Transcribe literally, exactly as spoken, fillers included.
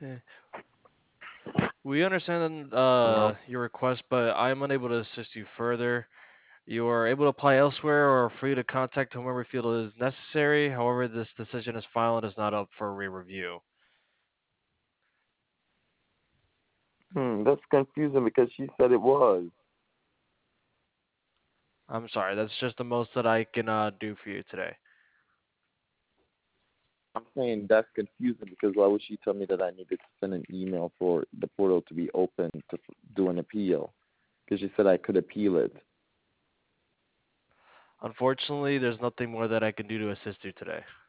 Eh, We understand No. uh, your request, but I am unable to assist you further. You are able to apply elsewhere or are free to contact whomever you feel is necessary. However, this decision is final and is not up for re-review. Hmm, that's confusing because she said it was. I'm sorry, that's just the most that I can uh, do for you today. I'm saying that's confusing because why would she tell me that I needed to send an email for the portal to be open to f- do an appeal? Because she said I could appeal it. Unfortunately, there's nothing more that I can do to assist you today.